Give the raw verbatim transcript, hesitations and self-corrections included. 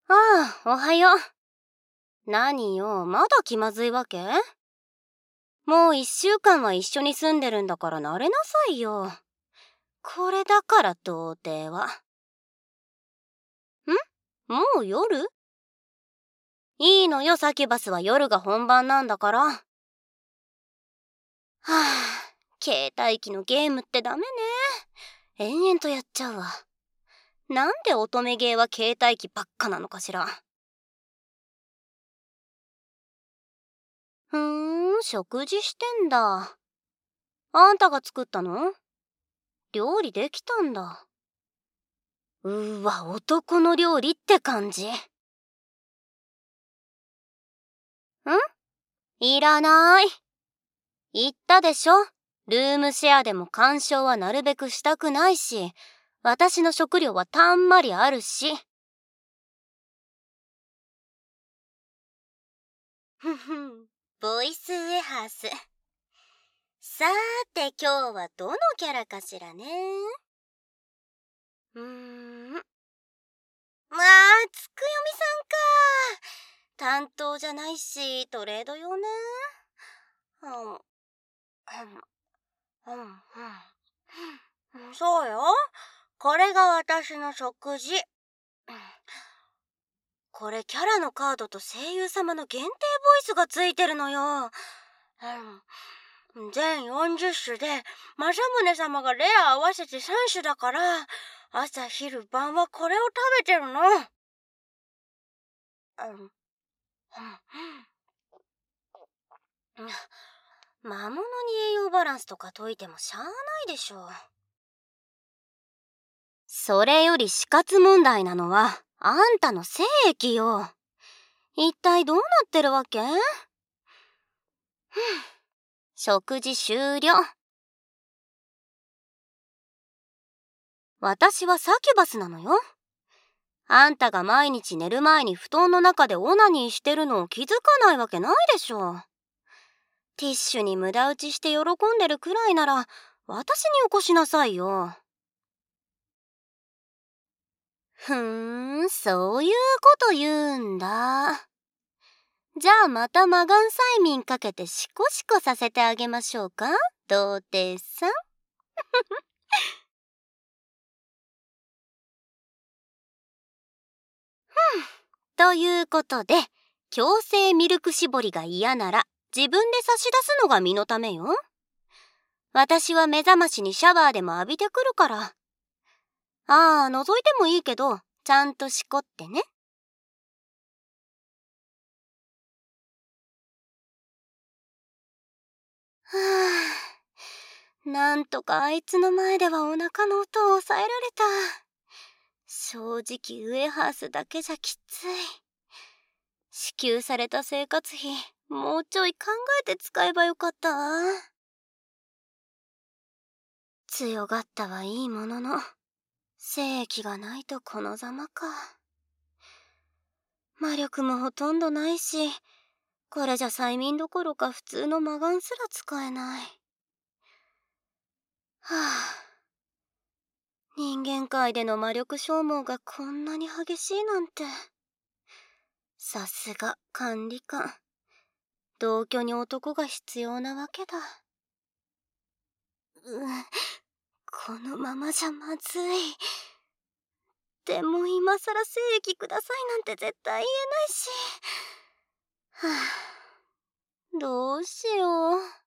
ああ、おはよう。何よ、まだ気まずいわけ？もう一週間は一緒に住んでるんだから慣れなさいよ。これだから童貞は。ん？もう夜？いいのよ、サキュバスは夜が本番なんだから。はあ、携帯機のゲームってダメね。延々とやっちゃうわ。なんで乙女ゲーは携帯機ばっかなのかしら。ふーん、食事してんだ。あんたが作ったの？料理できたんだ。うーわ、男の料理って感じ。ん？いらない。言ったでしょ。ルームシェアでも干渉はなるべくしたくないし、私の食料はたんまりあるし。ふふん、ボイスウェハース。さーて今日はどのキャラかしらね。うーん。まあ、つくよみさんか。担当じゃないし、トレードよね。うん、うん、うん、うん。そうよ。これが私の食事。これキャラのカードと声優様の限定ボイスがついてるのよ。うん、全よんじゅっ種で政宗様がレア合わせてさん種だから、朝昼晩はこれを食べてるの。うん、うん、魔物に栄養バランスとか解いてもしゃあないでしょ。それより死活問題なのはあんたの精液よ。一体どうなってるわけ？食事終了。私はサキュバスなのよ。あんたが毎日寝る前に布団の中でオナニーしてるのを気づかないわけないでしょ。ティッシュに無駄打ちして喜んでるくらいなら私に起こしなさいよ。ふーん、そういうこと言うんだ。じゃあまた魔眼催眠かけてシコシコさせてあげましょうか、童貞さん。ということで、強制ミルク絞りが嫌なら自分で差し出すのが身のためよ。私は目覚ましにシャワーでも浴びてくるから。ああ、覗いてもいいけど、ちゃんとしこってね。はあ、なんとかあいつの前ではお腹の音を抑えられた。正直ウエハースだけじゃきつい。支給された生活費、もうちょい考えて使えばよかったわ。強がったはいいものの、精液がないとこのざまか。魔力もほとんどないし、これじゃ催眠どころか普通の魔眼すら使えない。はあ、人間界での魔力消耗がこんなに激しいなんて。さすが管理官。同居に男が必要なわけだ。うん、このままじゃまずい。でも今さら精液くださいなんて絶対言えないし。はあ、どうしよう。